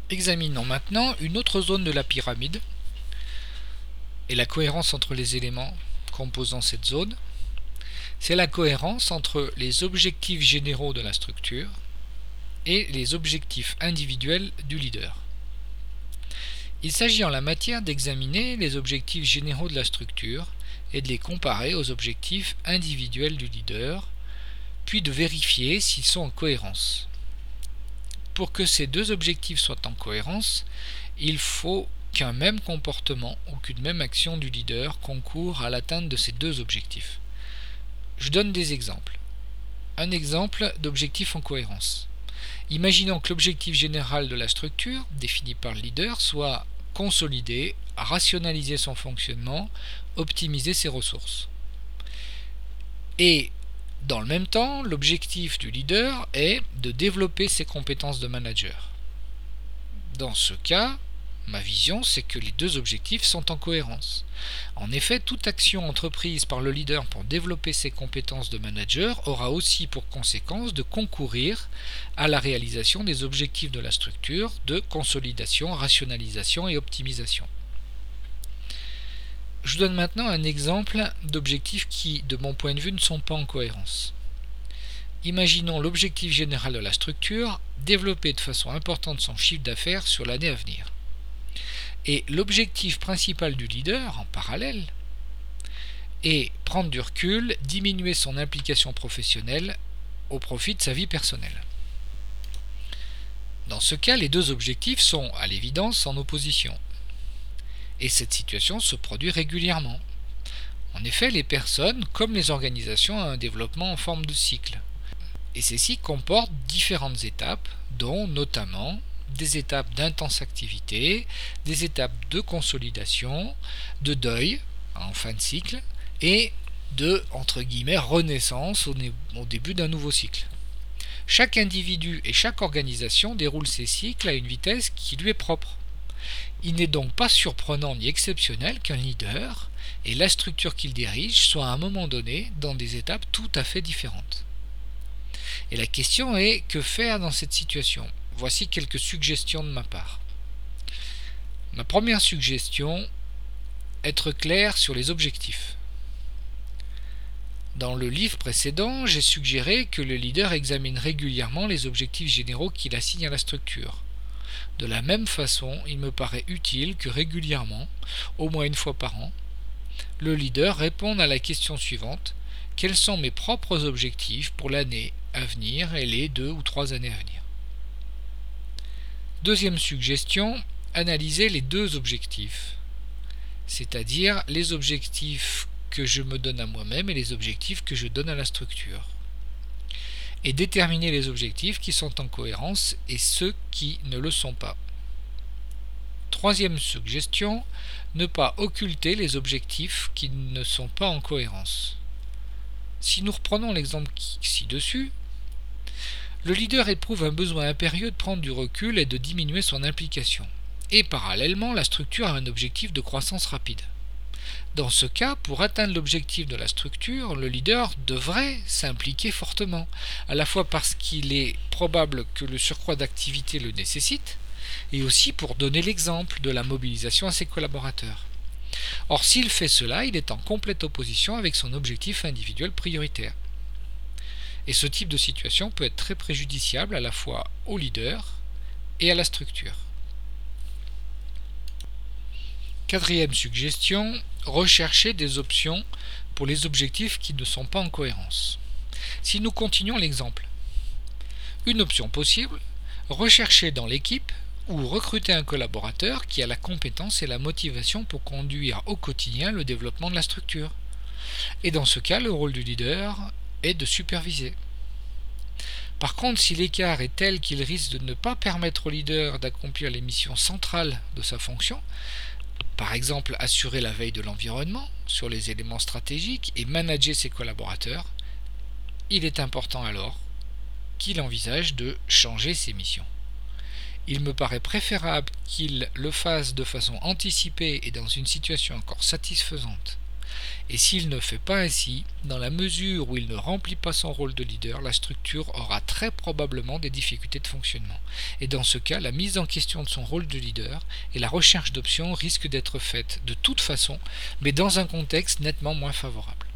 Examinons maintenant une autre zone de la pyramide et la cohérence entre les éléments composant cette zone. C'est la cohérence entre les objectifs généraux de la structure et les objectifs individuels du leader. Il s'agit en la matière d'examiner les objectifs généraux de la structure et de les comparer aux objectifs individuels du leader, puis de vérifier s'ils sont en cohérence. Pour que ces deux objectifs soient en cohérence, il faut qu'un même comportement ou qu'une même action du leader concourt à l'atteinte de ces deux objectifs. Je donne des exemples. Un exemple d'objectif en cohérence. Imaginons que l'objectif général de la structure, défini par le leader, soit consolider, rationaliser son fonctionnement, optimiser ses ressources. Et dans le même temps, l'objectif du leader est de développer ses compétences de manager. Dans ce cas, ma vision, c'est que les deux objectifs sont en cohérence. En effet, toute action entreprise par le leader pour développer ses compétences de manager aura aussi pour conséquence de concourir à la réalisation des objectifs de la structure de consolidation, rationalisation et optimisation. Je donne maintenant un exemple d'objectifs qui, de mon point de vue, ne sont pas en cohérence. Imaginons l'objectif général de la structure, développer de façon importante son chiffre d'affaires sur l'année à venir. Et l'objectif principal du leader, en parallèle, est prendre du recul, diminuer son implication professionnelle au profit de sa vie personnelle. Dans ce cas, les deux objectifs sont, à l'évidence, en opposition. Et cette situation se produit régulièrement. En effet, les personnes, comme les organisations, ont un développement en forme de cycle. Et ceci comporte différentes étapes, dont notamment des étapes d'intense activité, des étapes de consolidation, de deuil en fin de cycle et de, entre guillemets, renaissance au début d'un nouveau cycle. Chaque individu et chaque organisation déroule ces cycles à une vitesse qui lui est propre. Il n'est donc pas surprenant ni exceptionnel qu'un leader et la structure qu'il dirige soient à un moment donné dans des étapes tout à fait différentes. Et la question est, que faire dans cette situation ? Voici quelques suggestions de ma part. Ma première suggestion, être clair sur les objectifs. Dans le livre précédent, j'ai suggéré que le leader examine régulièrement les objectifs généraux qu'il assigne à la structure. De la même façon, il me paraît utile que régulièrement, au moins une fois par an, le leader réponde à la question suivante: quels sont mes propres objectifs pour l'année à venir et les 2 ou 3 années à venir? Deuxième suggestion, analyser les deux objectifs, c'est-à-dire les objectifs que je me donne à moi-même et les objectifs que je donne à la structure, et déterminer les objectifs qui sont en cohérence et ceux qui ne le sont pas. Troisième suggestion, ne pas occulter les objectifs qui ne sont pas en cohérence. Si nous reprenons l'exemple ci-dessus, le leader éprouve un besoin impérieux de prendre du recul et de diminuer son implication. Et parallèlement, la structure a un objectif de croissance rapide. Dans ce cas, pour atteindre l'objectif de la structure, le leader devrait s'impliquer fortement, à la fois parce qu'il est probable que le surcroît d'activité le nécessite, et aussi pour donner l'exemple de la mobilisation à ses collaborateurs. Or, s'il fait cela, il est en complète opposition avec son objectif individuel prioritaire. Et ce type de situation peut être très préjudiciable à la fois au leader et à la structure. Quatrième suggestion, rechercher des options pour les objectifs qui ne sont pas en cohérence. Si nous continuons l'exemple, une option possible, rechercher dans l'équipe ou recruter un collaborateur qui a la compétence et la motivation pour conduire au quotidien le développement de la structure. Et dans ce cas, le rôle du leader est de superviser. Par contre, si l'écart est tel qu'il risque de ne pas permettre au leader d'accomplir les missions centrales de sa fonction, par exemple assurer la veille de l'environnement sur les éléments stratégiques et manager ses collaborateurs, il est important alors qu'il envisage de changer ses missions. Il me paraît préférable qu'il le fasse de façon anticipée et dans une situation encore satisfaisante, Et s'il ne fait pas ainsi, dans la mesure où il ne remplit pas son rôle de leader, la structure aura très probablement des difficultés de fonctionnement. Et dans ce cas, la mise en question de son rôle de leader et la recherche d'options risquent d'être faites de toute façon, mais dans un contexte nettement moins favorable.